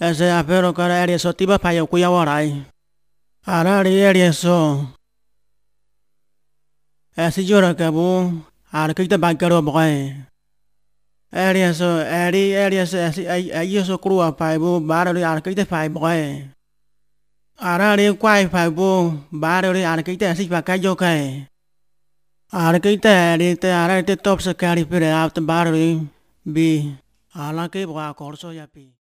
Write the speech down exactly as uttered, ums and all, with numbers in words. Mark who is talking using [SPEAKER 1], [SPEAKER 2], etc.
[SPEAKER 1] ese apero cara area so tiba payo kuya warai ara area so esi jora kabu ara kita bagaro boy area so area area so esi ay so krua paibu bara ara kita pai boy ara area kwai paibu bara ara kita esi pakayo kai ara kita area te ara te top sekali pere out bara bi ala ke bwa korso ya pi